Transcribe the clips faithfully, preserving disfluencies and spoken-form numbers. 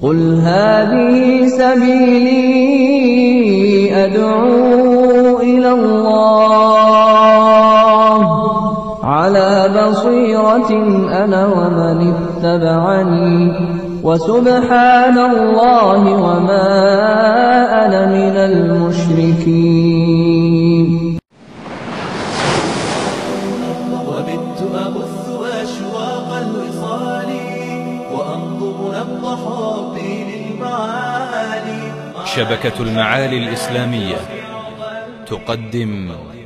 قل هذه سبيلي أدعو إلى الله على بصيرة أنا ومن اتبعني وسبحان الله وما أنا من المشركين. وبت أبث أشواق الوصال وأنظم نبض حبي للمعالي. شبكة المعالي الإسلامية تقدم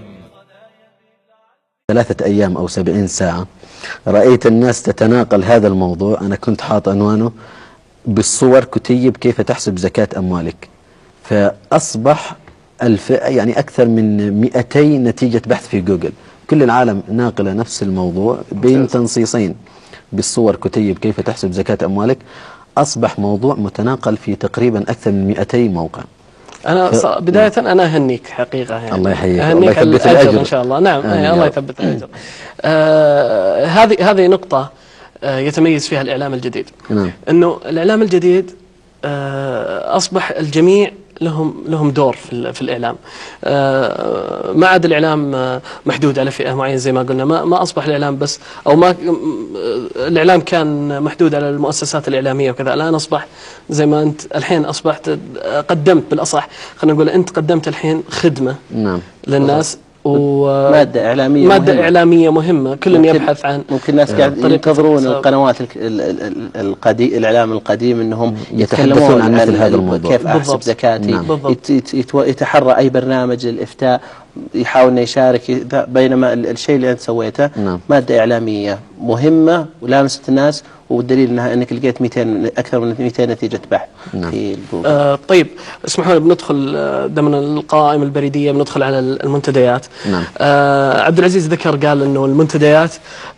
ثلاثة أيام أو سبعين ساعة رأيت الناس تتناقل هذا الموضوع. أنا كنت حاط عنوانه بالصور كتيب كيف تحسب زكاة أموالك، فأصبح الف يعني أكثر من مئتي نتيجة بحث في جوجل. كل العالم ناقل نفس الموضوع بين تنصيصين بالصور كتيب كيف تحسب زكاة أموالك. أصبح موضوع متناقل في تقريبا أكثر من مئتي موقع. أنا ف... بداية أنا أهنيك حقيقة يعني. الله يحييك، أهنيك الله يثبت الأجر, الأجر إن شاء الله. نعم آه الله يثبت الأجر. آه هذه هذه نقطة آه يتميز فيها الإعلام الجديد. نعم. إنه الإعلام الجديد آه أصبح الجميع لهم لهم دور في في الإعلام. آه ما عاد الإعلام آه محدود على فئة معينة زي ما قلنا. ما ما أصبح الإعلام بس أو ما الإعلام كان محدود على المؤسسات الإعلامية وكذا. الآن أصبح زي ما أنت الحين أصبحت قدمت بالأصح، خلينا نقول أنت قدمت الحين خدمة نعم للناس ومادة إعلامية مادة مهمة. إعلامية مهمة. كل يبحث عن ممكن الناس قاعد ينتظرون القنوات القديم الإعلام القديم أنهم يتحدثون عن مثل هذا الموضوع، كيف أحسب زكاتي. نعم. يتحرى أي برنامج الإفتاء يحاول أن يشارك، بينما الشيء اللي أنت سويته نعم. مادة إعلامية مهمة ولامست الناس، والدليل أنها أنك لقيت مئتين أكثر من مئتين نتيجة بحث. نعم. في آه طيب اسمحوا لي بندخل ضمن القائمة البريدية، بندخل على المنتديات. نعم. آه عبد العزيز ذكر قال أنه المنتديات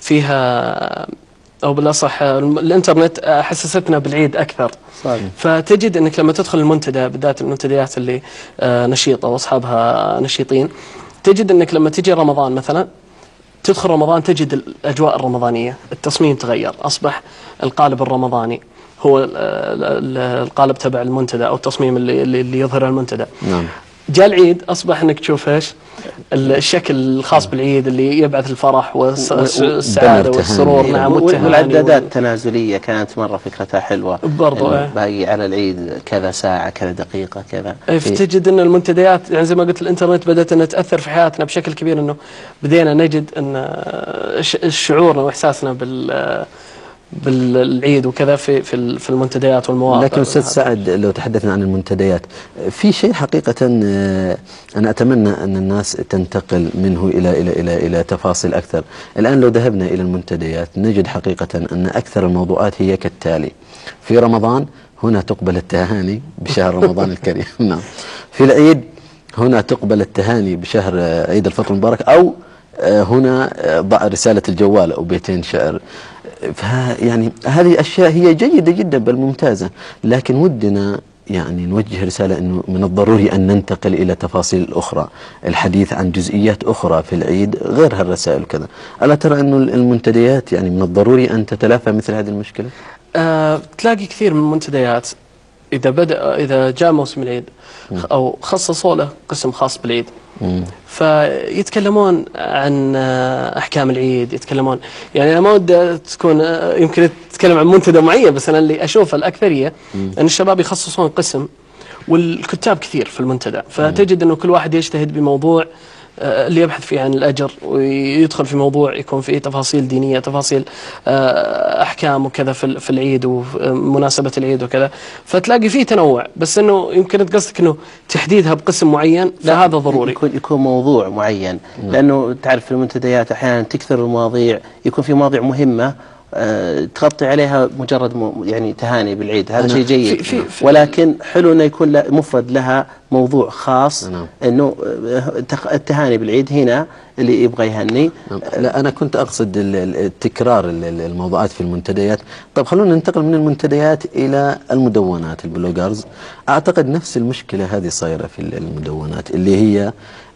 فيها أو بالأصح الإنترنت حسستنا بالعيد أكثر. صحيح. فتجد أنك لما تدخل المنتدى، بالذات المنتديات اللي آه نشيطة وأصحابها نشيطين، تجد أنك لما تجي رمضان مثلا تدخل رمضان تجد الأجواء الرمضانية، التصميم تغير، أصبح القالب الرمضاني هو القالب تبع المنتدى أو التصميم اللي, اللي يظهر المنتدى. نعم. جاء العيد أصبح أنك تشوف إيش الشكل الخاص بالعيد اللي يبعث الفرح والسعادة والسرور. نعم. والعدادات التنازلية كانت مرة فكرتها حلوة برضو. باقي على العيد كذا ساعة كذا دقيقة كذا. فتجد أن المنتديات يعني زي ما قلت الإنترنت بدأت أن تأثر في حياتنا بشكل كبير، أنه بدينا نجد أن الشعور وإحساسنا بال بالعيد وكذا في في في المنتديات والمواقع. لكن أستاذ سعد لو تحدثنا عن المنتديات، في شيء حقيقة أنا أتمنى أن الناس تنتقل منه إلى إلى إلى إلى تفاصيل أكثر. الآن لو ذهبنا إلى المنتديات نجد حقيقة أن أكثر الموضوعات هي كالتالي: في رمضان هنا تقبل التهاني بشهر رمضان الكريم. نعم. في العيد هنا تقبل التهاني بشهر عيد الفطر المبارك، أو هنا ضع رسالة الجوال أو بيتين شعر. فيعني هذه أشياء هي جيدة جدا بل ممتازة، لكن ودنا يعني نوجه رسالة أنه من الضروري أن ننتقل إلى تفاصيل أخرى، الحديث عن جزئيات أخرى في العيد غير هالرسائل كذا. ألا ترى أنه المنتديات يعني من الضروري أن تتلافى مثل هذه المشكلة؟ أه تلاقي كثير من المنتديات إذا بدأ إذا جاء موسم العيد أو خصصوا له قسم خاص بالعيد، مم. فيتكلمون عن أحكام العيد، يتكلمون يعني أنا ما ودي تكون يمكن تتكلم عن منتدى معين، بس أنا اللي أشوفه الأكثرية مم. أن الشباب يخصصون قسم، والكتاب كثير في المنتدى، فتجد أنه كل واحد يجتهد بموضوع اللي يبحث فيه عن الأجر، ويدخل في موضوع يكون فيه تفاصيل دينية، تفاصيل أحكام وكذا في العيد ومناسبة العيد وكذا، فتلاقي فيه تنوع. بس أنه يمكن تقصدك أنه تحديدها بقسم معين، فهذا ضروري. يكون يكون موضوع معين، لأنه تعرف في المنتديات أحيانا تكثر المواضيع، يكون في مواضيع مهمة أه تغطي عليها مجرد م يعني تهاني بالعيد، هذا شيء جيد. في في ولكن حلو انه يكون مفرد لها موضوع خاص، نعم. انه التهاني بالعيد هنا اللي يبغى يهني. نعم. لا انا كنت اقصد التكرار الموضوعات في المنتديات. طب خلونا ننتقل من المنتديات الى المدونات، البلوجرز. اعتقد نفس المشكلة هذه صايرة في المدونات، اللي هي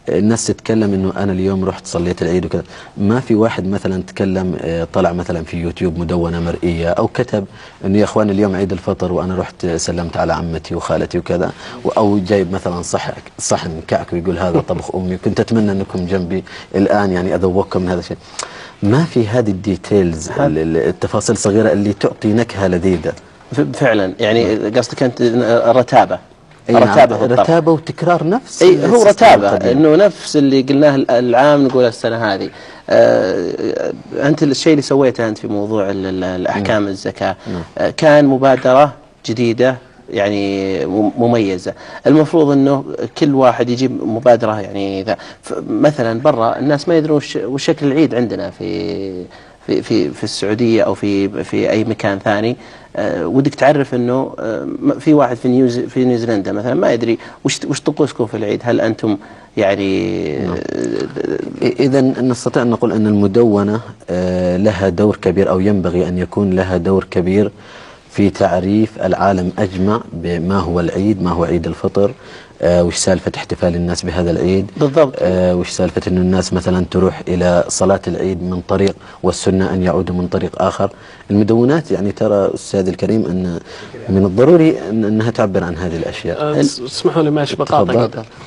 الناس تتكلم انه انا اليوم رحت صليت العيد وكذا. ما في واحد مثلا تكلم طلع مثلا في يوتيوب مدونة مرئية او كتب انه يا اخوان اليوم عيد الفطر وانا رحت سلمت على عمتي وخالتي وكذا، او جايب مثلا صح صحن كعك ويقول هذا طبخ امي كنت اتمنى انكم جنبي الان يعني اذوقكم من هذا الشيء. ما في هذه الديتيلز التفاصيل الصغيرة اللي تعطي نكهة لذيذة فعلا. يعني قصدك انت الرتابة، رتابة رتابة وتكرار نفس اي هو رتابة انه نفس اللي قلناه العام نقول السنة هذه. آه انت الشيء اللي سويته انت في موضوع الاحكام الزكاة آه كان مبادرة جديدة يعني مميزة. المفروض انه كل واحد يجيب مبادرة يعني ذا. مثلا برا الناس ما يدرون وش شكل العيد عندنا في في في في السعودية او في في اي مكان ثاني. أه ودك تعرف انه أه في واحد في نيوز في نيوزيلندا مثلا ما يدري وش وش طقوسكم في العيد، هل انتم يعني نعم. اذا نستطيع ان نقول ان المدونة أه لها دور كبير او ينبغي ان يكون لها دور كبير في تعريف العالم اجمع بما هو العيد، ما هو عيد الفطر، آه وش سالفة احتفال الناس بهذا العيد بالضبط، آه وش سالفة انه الناس مثلا تروح الى صلاة العيد من طريق والسنة ان يعودوا من طريق اخر. المدونات يعني ترى استاذ الكريم ان من الضروري إن انها تعبر عن هذه الاشياء. اسمحوا لي ماشي بقاطع.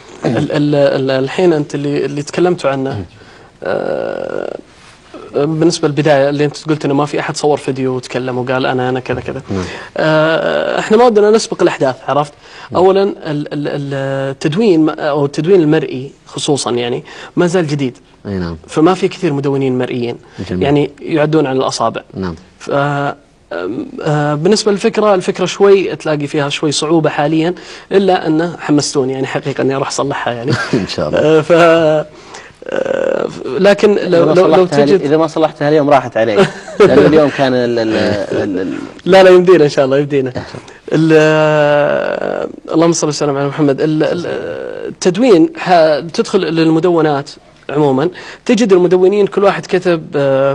الحين انت اللي اللي تكلمتوا عنه آه بالنسبة للبداية اللي انت قلت انه ما في احد صور فيديو وتكلم وقال انا انا كذا كذا. آه احنا ما ودنا نسبق الاحداث، عرفت؟ اولا التدوين او التدوين المرئي خصوصا يعني ما زال جديد. اي نعم. فما في كثير مدونين مرئيين. جميل. يعني يعدون على الاصابع. نعم. ف آه بالنسبة للفكرة، الفكرة شوي تلاقي فيها شوي صعوبة حاليا، الا انه حمستوني يعني حقيقة اني اروح اصلحها يعني. ان شاء الله. آه ف آه لكن لو لو, لو تجد اذا ما صلحتها اليوم راحت عليك. لأن اليوم كان ال ال ال ال لا لا يمدينا ان شاء الله يمدينا. اللهم صل وسلم على محمد. التدوين تدخل للمدونات عموما تجد المدونين كل واحد كتب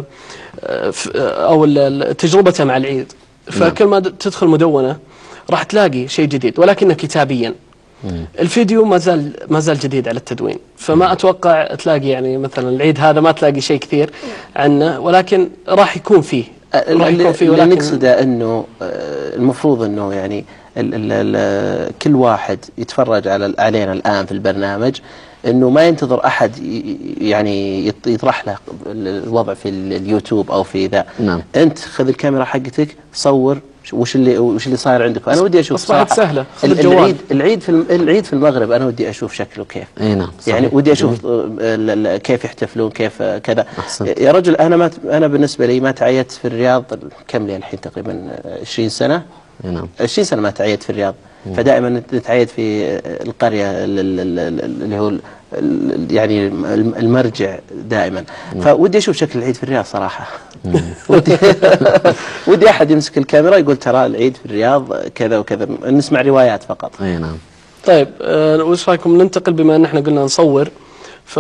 او تجربته مع العيد، فكل ما تدخل مدونة راح تلاقي شيء جديد ولكنه كتابيا. الفيديو ما زال ما زال جديد على التدوين، فما اتوقع تلاقي يعني مثلا العيد هذا ما تلاقي شيء كثير عنه، ولكن راح يكون فيه راح يكون فيه. ولكن نقصده انه المفروض انه يعني ال ال ال كل واحد يتفرج على علينا الان في البرنامج انه ما ينتظر احد يعني يطرح له الوضع في اليوتيوب او في ذا. نعم. انت خذ الكاميرا حقتك صور وش اللي وش اللي صاير عندك. انا ودي اشوف اصبحت سهله. العيد العيد في العيد في المغرب انا ودي اشوف شكله كيف. اي نعم. يعني ودي اشوف كيف يحتفلون كيف كذا. أحسنت. يا رجل انا ما انا بالنسبه لي ما تعيدت في الرياض كم لي الحين تقريبا عشرين سنه. اي نعم. عشرين سنه ما تعيدت في الرياض. مم. فدائما نتعيد في القريه اللي هو يعني المرجع دائما. مم. فودي اشوف شكل العيد في الرياض صراحه. ودي ودي احد يمسك الكاميرا يقول ترى العيد في الرياض كذا وكذا، نسمع روايات فقط. اي نعم. طيب أه وش رايكم ننتقل بما ان احنا قلنا نصور، ف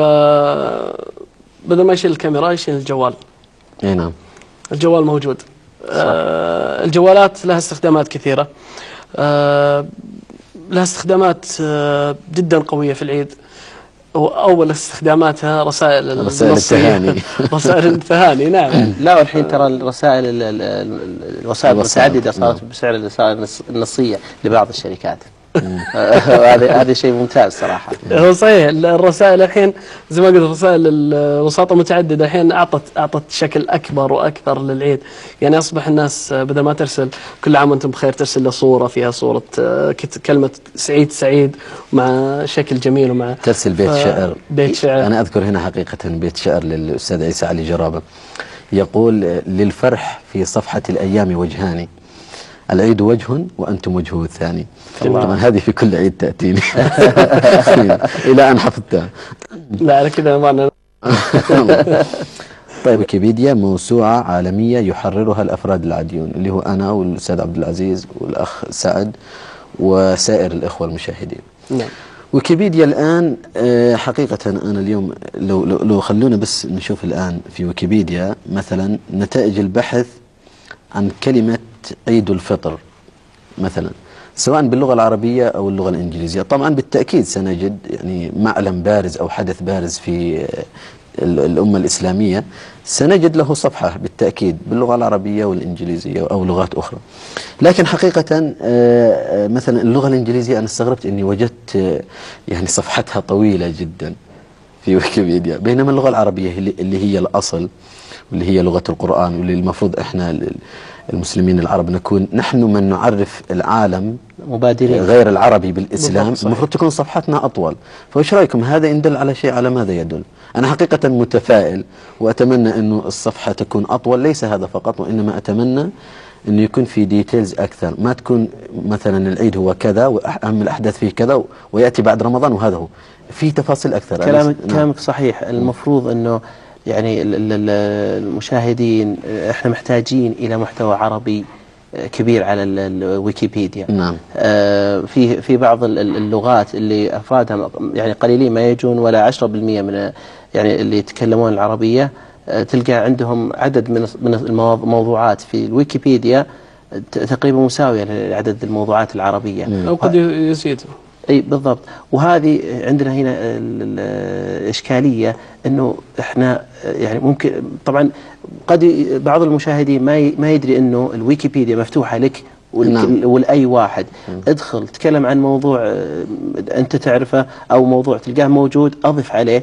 بدل ما يشيل الكاميرا يشيل الجوال. اي نعم. الجوال موجود. أه الجوالات لها استخدامات كثيرة. أه لها استخدامات أه جدا قوية في العيد. أول استخداماتها رسائل رسائل التهاني. رسائل التهاني نعم. لا والحين ترى الرسائل الوسائل المتعددة صارت بسعر الرسائل النصية لبعض الشركات. هذا هذا شيء ممتاز صراحة. هو صحيح الرسائل الحين زي ما قلت الرسائل الوساطة متعددة الحين أعطت أعطت شكل أكبر وأكثر للعيد. يعني أصبح الناس بدل ما ترسل كل عام وأنتم بخير ترسل له صورة فيها صورة كلمة سعيد سعيد مع شكل جميل ومع ترسل بيت شعر. بيت شعر. أنا أذكر هنا حقيقة بيت شعر للأستاذ عيسى علي جرابة يقول: للفرح في صفحة الأيام وجهان، العيد وجه وأنتم وجهه الثاني. طبعا هذه في كل عيد تأتيني إلى أن حفظتها. لا على كذا معنا. طيب ويكيبيديا موسوعة عالمية يحررها الأفراد العاديون اللي هو أنا والأستاذ عبد العزيز والأخ سعد وسائر الإخوة المشاهدين. نعم. ويكيبيديا الآن حقيقة أنا اليوم لو, لو, لو خلونا بس نشوف الآن في ويكيبيديا مثلا نتائج البحث عن كلمة عيد الفطر مثلا سواء باللغة العربية أو اللغة الإنجليزية. طبعا بالتأكيد سنجد يعني معلم بارز أو حدث بارز في الأمة الإسلامية سنجد له صفحة بالتأكيد باللغة العربية والإنجليزية أو لغات أخرى. لكن حقيقة مثلا اللغة الإنجليزية أنا استغربت أني وجدت يعني صفحتها طويلة جدا في ويكيبيديا، بينما اللغة العربية اللي هي الأصل واللي هي لغة القرآن واللي المفروض إحنا المسلمين العرب نكون نحن من نعرف العالم مبادرين غير العربي بالإسلام، المفروض تكون صفحتنا أطول. فإيش رأيكم هذا يدل على شيء؟ على ماذا يدل؟ أنا حقيقة متفائل وأتمنى أنه الصفحة تكون أطول، ليس هذا فقط وإنما أتمنى أنه يكون في ديتيلز أكثر، ما تكون مثلا العيد هو كذا وأهم الأحداث فيه كذا ويأتي بعد رمضان وهذا هو، في تفاصيل أكثر. كلامك, كلامك صحيح. المفروض أنه يعني المشاهدين احنا محتاجين إلى محتوى عربي كبير على الويكيبيديا. نعم. آه في في بعض اللغات اللي أفرادها يعني قليلين ما يجون ولا عشرة بالمئة من يعني اللي يتكلمون العربية، آه تلقى عندهم عدد من من الموضوعات في الويكيبيديا تقريبا مساوية لعدد الموضوعات العربية أو قد يزيد. اي بالضبط. وهذه عندنا هنا الاشكاليه انه احنا يعني ممكن طبعا قد بعض المشاهدين ما ما يدري انه الويكيبيديا مفتوحه لك ولاي واحد. ادخل تكلم عن موضوع انت تعرفه او موضوع تلقاه موجود اضف عليه.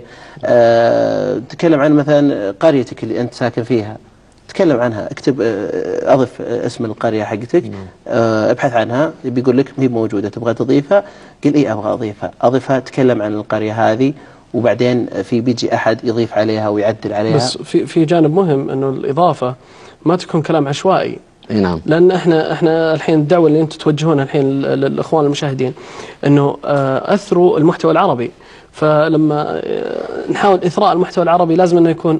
أه تكلم عن مثلا قريتك اللي انت ساكن فيها، تكلم عنها، اكتب اضف اسم القرية حقتك، ابحث عنها، بيقول لك هي موجودة تبغى تضيفها، قل اي ابغى اضيفها، اضيفها، تكلم عن القرية هذه، وبعدين في بيجي احد يضيف عليها ويعدل عليها. بس في في جانب مهم انه الاضافة ما تكون كلام عشوائي. نعم. لان احنا احنا الحين الدعوة اللي انتم توجهونها الحين للاخوان المشاهدين انه اثروا المحتوى العربي، فلما نحاول إثراء المحتوى العربي لازم أنه يكون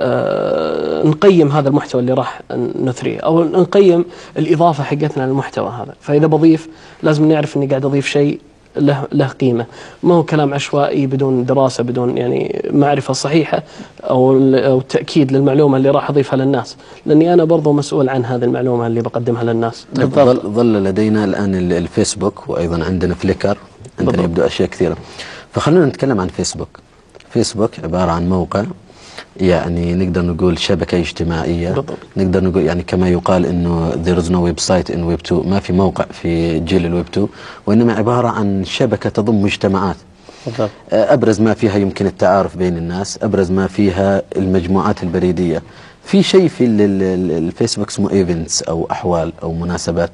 آه نقيم هذا المحتوى اللي راح نثريه أو نقيم الإضافة حقتنا للمحتوى هذا. فإذا بضيف لازم نعرف أني قاعد أضيف شيء له له قيمة، ما هو كلام عشوائي بدون دراسة بدون يعني معرفة صحيحة أو أو تأكيد للمعلومة اللي راح أضيفها للناس، لأني أنا برضو مسؤول عن هذه المعلومة اللي بقدمها للناس. ظل, ظل لدينا الآن الفيسبوك وأيضا عندنا فليكر، عندنا يبدو أشياء كثيرة. فخلونا نتكلم عن فيسبوك. فيسبوك عبارة عن موقع يعني نقدر نقول شبكة اجتماعية. بالضبط. نقدر نقول يعني كما يقال انه there is no website in web two، ما في موقع في جيل الويب تو، وإنما عبارة عن شبكة تضم مجتمعات. بالضبط. أبرز ما فيها يمكن التعارف بين الناس، أبرز ما فيها المجموعات البريدية. في شيء في الفيسبوك اسمه ايفنتس أو أحوال أو مناسبات.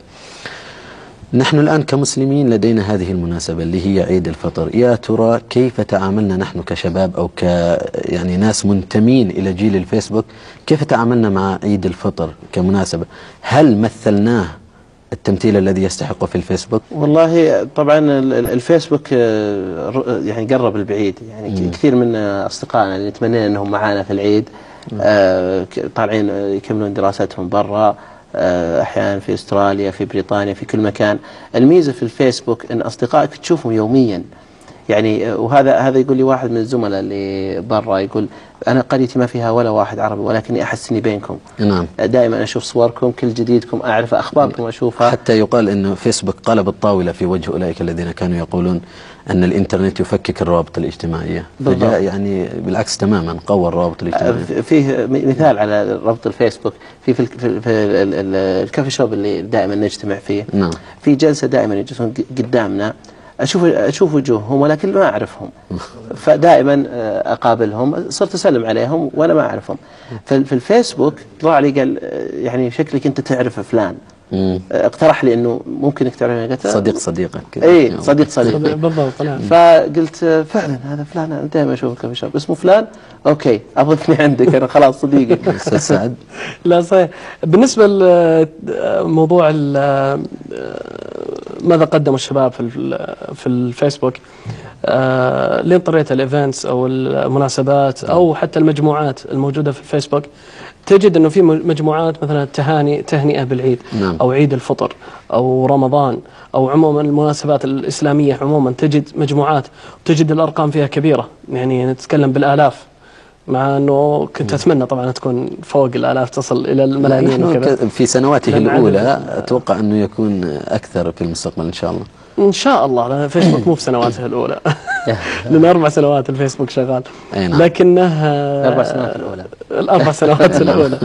نحن الآن كمسلمين لدينا هذه المناسبة اللي هي عيد الفطر. يا ترى كيف تعاملنا نحن كشباب أو ك يعني ناس منتمين إلى جيل الفيسبوك، كيف تعاملنا مع عيد الفطر كمناسبة؟ هل مثلناه التمثيل الذي يستحقه في الفيسبوك؟ والله طبعا الفيسبوك يعني قرب البعيد، يعني مم. كثير من أصدقائنا اللي نتمنى أنهم معانا في العيد آه طالعين يكملون دراستهم برا، أحيانا في أستراليا، في بريطانيا، في كل مكان. الميزة في الفيسبوك أن أصدقائك تشوفهم يوميا، يعني وهذا هذا يقول لي واحد من الزملاء اللي برا، يقول أنا قريتي ما فيها ولا واحد عربي ولكني أحس إني بينكم. نعم. دائما أشوف صوركم، كل جديدكم أعرف، أخباركم أشوفها. حتى يقال إنه فيسبوك قلب الطاولة في وجه أولئك الذين كانوا يقولون أن الإنترنت يفكك الروابط الاجتماعية. فجاء يعني بالعكس تماما، قوى الروابط الاجتماعية. فيه مثال على ربط الفيسبوك في في, في, في الكافي شوب اللي دائما نجتمع فيه. نعم. في جلسة دائما يجلسون قدامنا، أشوف أشوف وجوههم ولكن ما أعرفهم، فدائما أقابلهم، صرت أسلم عليهم وأنا ما أعرفهم. في الفيسبوك طلع لي قال يعني شكلك أنت تعرف فلان، اقترح لي انه ممكن انك تعرفني، قلت صديق صديقك. اي صديق صديق بالضبط. فقلت فعلا هذا فلان، انا دائما اشوفه في شاب اسمه فلان، اوكي اضفني عندك انا خلاص صديقي. استاذ سعد. لا صحيح. بالنسبه لموضوع ماذا قدموا الشباب في في الفيسبوك آه لين طريقه الايفنتس او المناسبات او حتى المجموعات الموجوده في الفيسبوك، تجد انه في مجموعات مثلا تهاني تهنئه بالعيد. نعم. او عيد الفطر او رمضان او عموما المناسبات الاسلاميه عموما، تجد مجموعات وتجد الارقام فيها كبيره، يعني نتكلم بالالاف مع أنه كنت أتمنى طبعا تكون فوق الآلاف، تصل إلى الملايين وكذا. في سنواته الأولى أتوقع أنه يكون أكثر في المستقبل إن شاء الله. إن شاء الله. لأن فيسبوك مو في سنواته الأولى لأن أربع سنوات الفيسبوك شغال، لكنه الأربع سنوات الأولى الأربع سنوات الأولى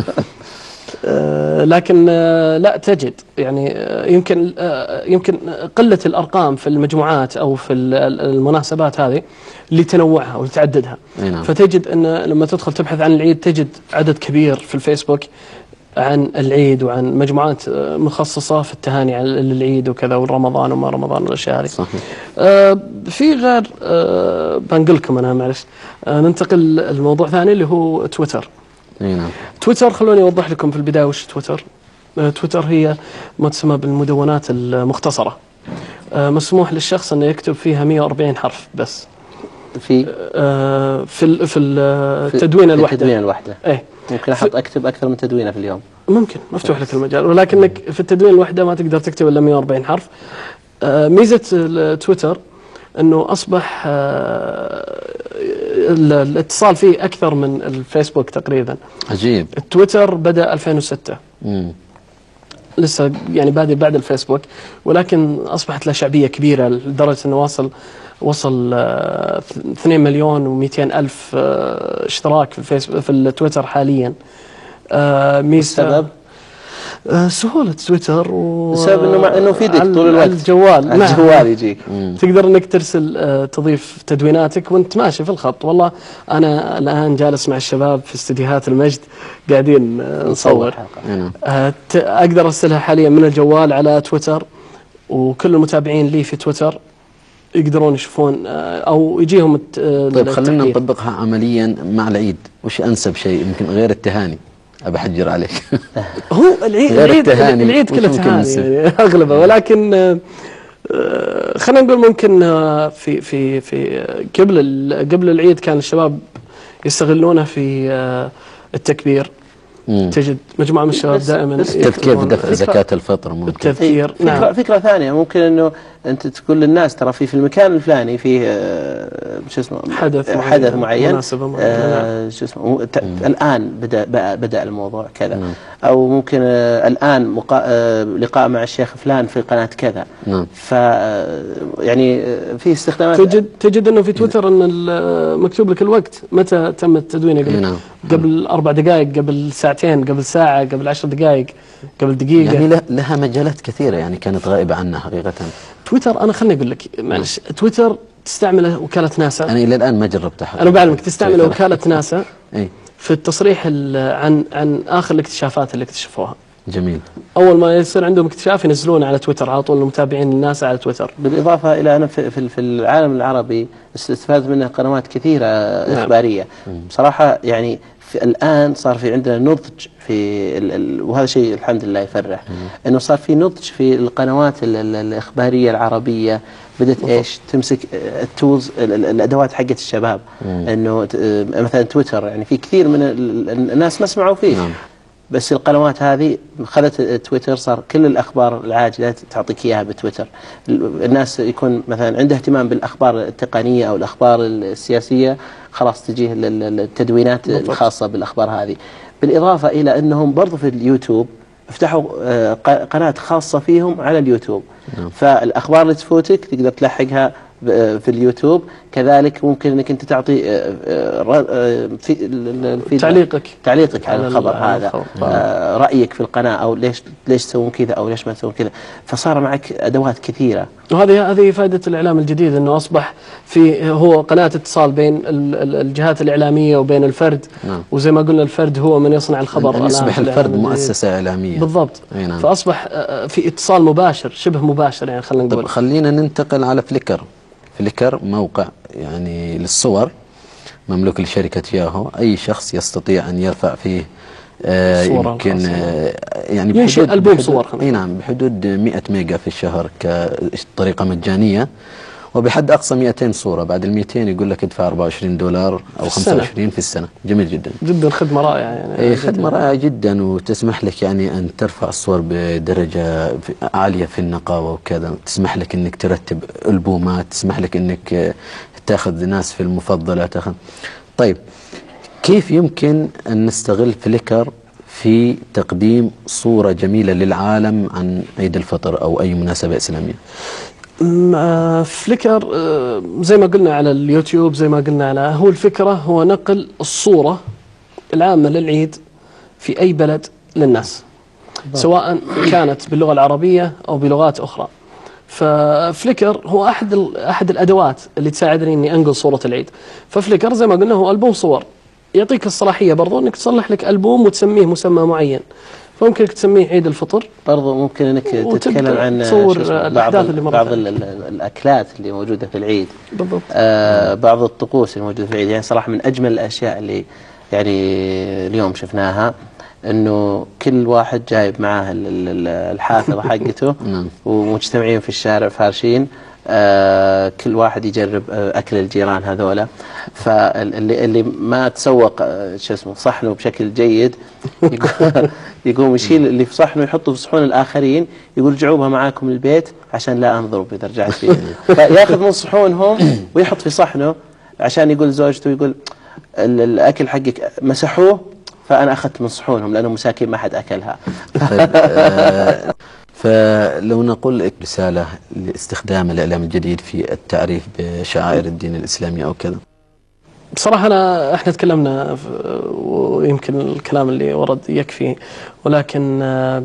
لكن لا تجد يعني يمكن يمكن قلة الأرقام في المجموعات أو في المناسبات هذه لتنوعها ولتعددها. فتجد أن لما تدخل تبحث عن العيد تجد عدد كبير في الفيسبوك عن العيد وعن مجموعات مخصصة في التهاني للعيد وكذا ورمضان وما رمضان والأشياء هذه. آه في غير آه بنقول لكم أنا معلش آه ننتقل الموضوع ثاني اللي هو تويتر. نعم. تويتر خلوني أوضح لكم في البداية وش تويتر. آه تويتر هي ما تسمى بالمدونات المختصرة. آه مسموح للشخص أنه يكتب فيها مئة وأربعين حرف بس. في آه في في التدوين الوحدة. التدوين الوحدة. إيه. ممكن أحط أكتب أكثر من تدوينة في اليوم. ممكن مفتوح لك المجال، ولكنك في التدوين الوحدة ما تقدر تكتب إلا مئة وأربعين حرف. آه ميزة تويتر أنه أصبح آه الاتصال فيه أكثر من الفيسبوك تقريبا. عجيب. التويتر بدأ ألفين وستة. مم. لسه يعني بادئ بعد الفيسبوك، ولكن أصبحت له شعبية كبيرة لدرجة أنه واصل وصل اثنين مليون ومئتين ألف اشتراك في الفيسبوك في التويتر حاليا. السبب سهولة تويتر السبب انه مع انه يفيدك طول الوقت. الجوال الجوال يجيك تقدر انك ترسل تضيف تدويناتك وانت ماشي في الخط. والله انا الان جالس مع الشباب في استديوهات المجد قاعدين نصور، اقدر ارسلها حاليا من الجوال على تويتر، وكل المتابعين لي في تويتر يقدرون يشوفون او يجيهم. طيب خلينا نطبقها عمليا مع العيد. وش انسب شيء يمكن غير التهاني؟ ابى احجر عليك. هو العيد العيد, العيد كله تهاني يعني اغلبه، ولكن خلينا نقول ممكن في في في قبل قبل العيد كان الشباب يستغلونه في التكبير. مم. تجد مجموعة من الشباب دائما التذكير بدفع زكاة الفطر. ممكن التذكير. فكرة, نعم. فكرة ثانية ممكن انه انت تقول للناس ترى في في المكان الفلاني فيه شو اسمه حدث معين حدث معين مناسبة معينة شو اسمه الآن بدأ بدأ الموضوع كذا. مم. او ممكن آه الآن مقا... آه لقاء مع الشيخ فلان في قناة كذا. نعم. ف يعني في استخدامات. تجد تجد انه في تويتر ان مكتوب لك الوقت متى تم التدوين. قبل نعم. قبل اربع دقائق، قبل ساعتين، قبل ساعة، قبل عشر دقائق، قبل دقيقة. يعني لها مجالات كثيرة يعني كانت غائبة عنا حقيقة. تويتر أنا خلني أقول لك معلش، تويتر تستعمل وكالة ناسا. أنا إلى الآن ما جربتها. أنا بعلمك تستعمل وكالة ناسا أي. في التصريح عن عن آخر الاكتشافات اللي اكتشفوها. جميل. أول ما يصير عندهم اكتشاف ينزلونه على تويتر على طول، المتابعين الناس على تويتر. بالإضافة إلى أنا في في العالم العربي استفاد منها قنوات كثيرة إخبارية. نعم. بصراحة يعني في الآن صار في عندنا نضج في ال ال وهذا شيء الحمد لله يفرح. مم. إنه صار في نضج في القنوات ال ال الإخبارية العربية. بدأت إيش تمسك التولز الأدوات حقت الشباب. مم. إنه مثلا تويتر يعني في كثير من الناس ما سمعوا فيه. نعم. بس القنوات هذه خذت تويتر، صار كل الأخبار العاجلة تعطيك إياها بتويتر. الناس يكون مثلا عنده اهتمام بالأخبار التقنية أو الأخبار السياسية، خلاص تجيه التدوينات الخاصة بالأخبار هذه. بالإضافة إلى أنهم برضو في اليوتيوب افتحوا قناة خاصة فيهم على اليوتيوب. نعم. فالأخبار اللي تفوتك تقدر تلحقها في اليوتيوب. كذلك ممكن انك انت تعطي في تعليقك تعليقك على الخبر هذا، رايك في القناه، او ليش ليش تسوون كذا او ليش ما تسوون كذا. فصار معك ادوات كثيره. وهذه هذه فائده الاعلام الجديد، انه اصبح في هو قناه اتصال بين الجهات الاعلاميه وبين الفرد. نعم. وزي ما قلنا الفرد هو من يصنع الخبر. أن يصبح الفرد مؤسسه اعلاميه. بالضبط. نعم. فاصبح في اتصال مباشر شبه مباشر يعني. خلينا نقول. طب خلينا ننتقل على فليكر. فليكر موقع يعني للصور مملوك لشركة ياهو. أي شخص يستطيع أن يرفع فيه آه يمكن آه يعني ينشئ ألبوم صور. اي نعم بحدود مئة ميجا في الشهر كطريقة مجانية، وبحد أقصى مئتين صورة. بعد المئتين يقول لك ادفع أربعة وعشرين دولار أو خمسة وعشرين في السنة. جميل جدا جدا. خدمة رائعة يعني. اي خدمة رائعة جدا، وتسمح لك يعني أن ترفع الصور بدرجة عالية في النقاوة وكذا. تسمح لك أنك ترتب ألبومات، تسمح لك أنك تأخذ ناس في المفضلة تأخذ. طيب كيف يمكن أن نستغل فليكر في تقديم صورة جميلة للعالم عن عيد الفطر أو أي مناسبة إسلامية؟ فليكر زي ما قلنا على اليوتيوب، زي ما قلنا على هو الفكرة هو نقل الصورة العامة للعيد في أي بلد للناس، سواء كانت باللغة العربية أو بلغات أخرى. ففليكر هو أحد أحد الأدوات اللي تساعدني إني أنقل صورة العيد. ففليكر زي ما قلنا هو ألبوم صور، يعطيك الصلاحية برضو إنك تصلح لك ألبوم وتسميه مسمى معين، فممكن تسميه عيد الفطر. برضو ممكن إنك تتكلم عن تصور الأحداث اللي مرت، بعض الأكلات اللي موجودة في العيد، بالضبط. آه بعض الطقوس اللي موجودة في العيد. يعني صراحة من أجمل الأشياء اللي يعني اليوم شفناها انه كل واحد جايب معاه الحافظة حقته ومجتمعين في الشارع فارشين، آه كل واحد يجرب آه اكل الجيران هذولا. فاللي اللي ما تسوق آه شو اسمه صحنه بشكل جيد يقوم يشيل اللي في صحنه يحطه في صحون الاخرين، يقول رجعوها معاكم البيت عشان لا انضرب اذا رجعت فيه. فياخذ من صحونهم ويحط في صحنه عشان يقول زوجته، يقول الاكل حقك مسحوه فأنا أخذت من صحونهم لأنه مساكين ما حد أكلها. طيب آه فلو نقول رسالة لاستخدام الإعلام الجديد في التعريف بشعائر الدين الإسلامي أو كذا. بصراحة أنا إحنا تكلمنا ويمكن الكلام اللي ورد يكفي، ولكن آه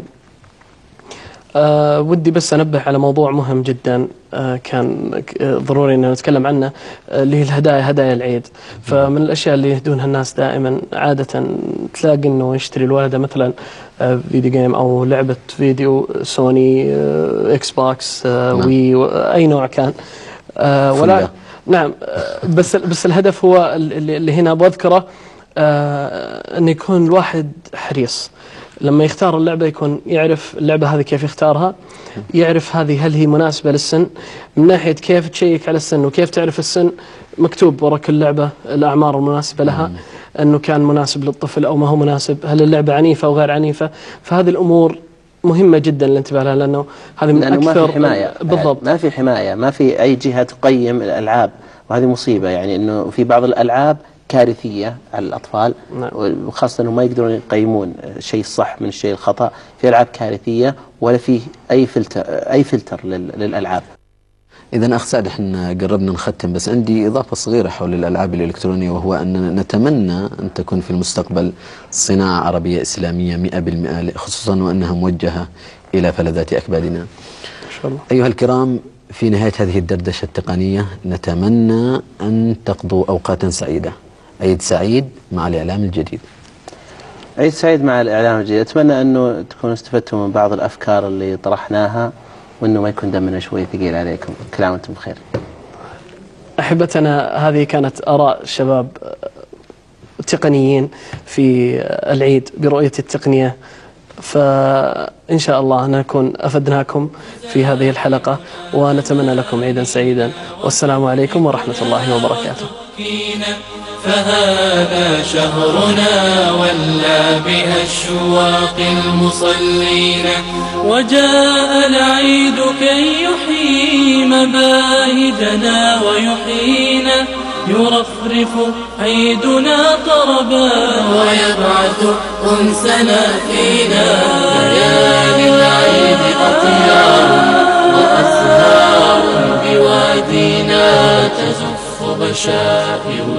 آه ودي بس أنبه على موضوع مهم جدا آه كان ضروري أن نتكلم عنه، آه اللي هي الهدايا، هدايا العيد. فمن الأشياء اللي يهدونها الناس دائما عادة تلاقي أنه يشتري الولد مثلا آه فيديو جيم أو لعبة فيديو سوني آه إكس بوكس آه نعم. وي أي نوع كان آه ولا نعم آه بس بس الهدف هو اللي, اللي هنا بذكره آه أن يكون الواحد حريص لما يختار اللعبة، يكون يعرف اللعبة هذه كيف يختارها، يعرف هذه هل هي مناسبة للسن، من ناحية كيف تشيك على السن وكيف تعرف السن. مكتوب وراء كل لعبة الأعمار المناسبة لها، أنه كان مناسب للطفل أو ما هو مناسب، هل اللعبة عنيفة أو غير عنيفة. فهذه الأمور مهمة جدا الانتباه لها، لأنه هذه من لأنه أكثر ما في حماية. بالضبط، ما في حماية، ما في أي جهة تقيم الألعاب، وهذه مصيبة. يعني أنه في بعض الألعاب كارثية على الأطفال، نعم. وخاصة أنه ما يقدرون يقيمون الشيء الصح من الشيء الخطأ. في ألعاب كارثية ولا في أي فلتر أي فلتر للألعاب. إذا أخ سعد احنا قربنا نختم، بس عندي إضافة صغيرة حول الألعاب الإلكترونية، وهو أننا نتمنى أن تكون في المستقبل صناعة عربية إسلامية مئة بالمئة، خصوصا وأنها موجهة إلى فلذات أكبادنا. إن شاء الله. أيها الكرام، في نهاية هذه الدردشة التقنية نتمنى أن تقضوا أوقاتا سعيدة. عيد سعيد مع الإعلام الجديد. عيد سعيد مع الإعلام الجديد. أتمنى أنه تكونوا استفدتوا من بعض الأفكار اللي طرحناها، وأنه ما يكون دمنا شوي ثقيل عليكم. كل عام وأنتم بخير. أحبتنا، هذه كانت آراء شباب تقنيين في العيد برؤية التقنية، فإن شاء الله نكون أفدناكم في هذه الحلقة، ونتمنى لكم عيدا سعيدا، والسلام عليكم ورحمة الله وبركاته. فهذا شهرنا ولى بها الشواق المصلين، وجاء العيد كي يحيي مباهجنا ويحيينا، يرفرف عيدنا طربا ويبعث أنسنا فينا. ليالي العيد أطيار وأزهار بوادينا، تزف بشائر